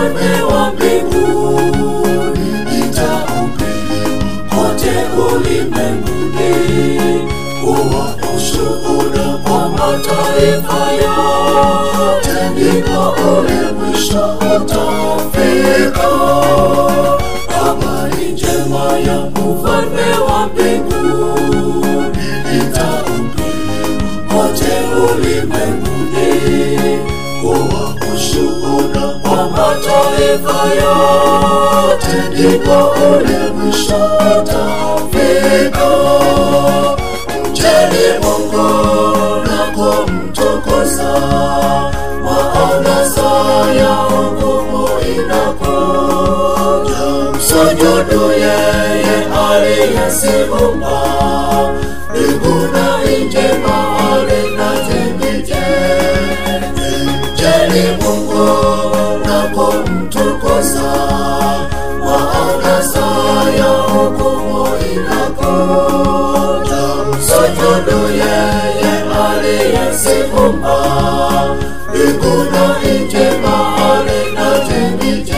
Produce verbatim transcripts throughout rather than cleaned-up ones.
ufalme wa mbinguni itahubiriwa kote ulimwenguni, kuwa ushuhuda kwa mataifa yote, ndipo ule mwisho utafika. Habari njema ya ufalme wa mbinguni itahubiriwa kote ulimwenguni, kuwa ushuhuda kwa mataifa yote, ndipo ule mwisho utafika. Mcheni Mungu na kumtukuza, maana saa ya hukumu inakuja. Msujudu yeye aliyeziumba mbingu na nchi, bahari na chemchemi. Mcheni Mungu na kumtukuza, maana saa ya hukumu inakuja. Msujudu yeye aliyeziumba mbingu na nchi, bahari na chemchemi.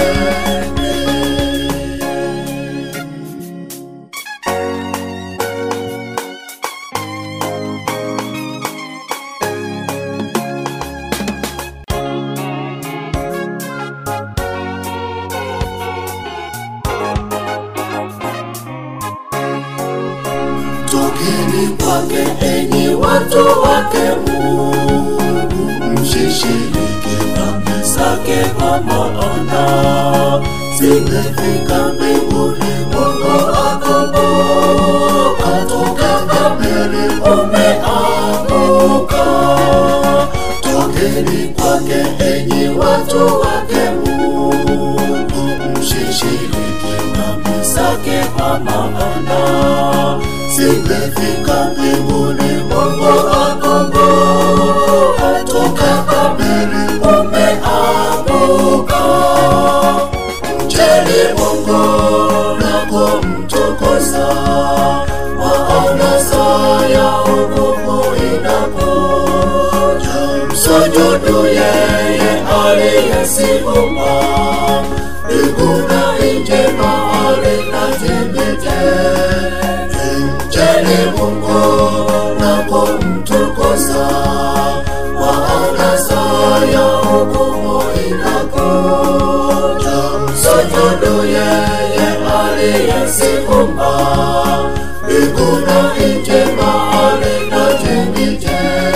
Tokeni kwake enyi watu wake Mungu, msishiriki dhambi zake, kwa maana zimefika mbinguni. Mungu akumbuka, toka Babeli umeanguka. Tokeni kwake enyi watu wake Mungu, msishiriki dhambi zake, kwa maana zimefika mbinguni. Mungu akumbuka, toka Babeli umeanguka. Mcheni Mungu na kumtukuza, maana saa ya hukumu inakuja. Msujudu yeye aliyeziumba mbingu na nchi, bahari na chemchemi. Mcheni Mungu na kumtukuza, maana saa ya hukumu inakuja. Msujudu yeye aliyeziumba mbingu na nchi, bahari na chemchemi.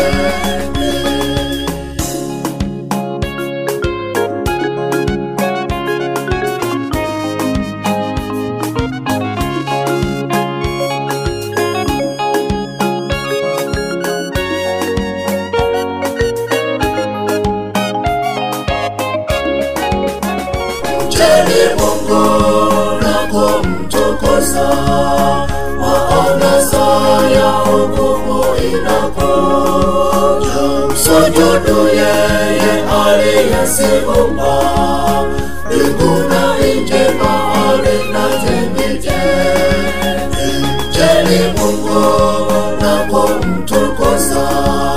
Mcheni Mungu na kumtukuza, maana saa ya hukumu inakuja. Msujudu yeye aliyeziumba mbingu na nchi, bahari na chemchemi. Mcheni Mungu na kumtukuza,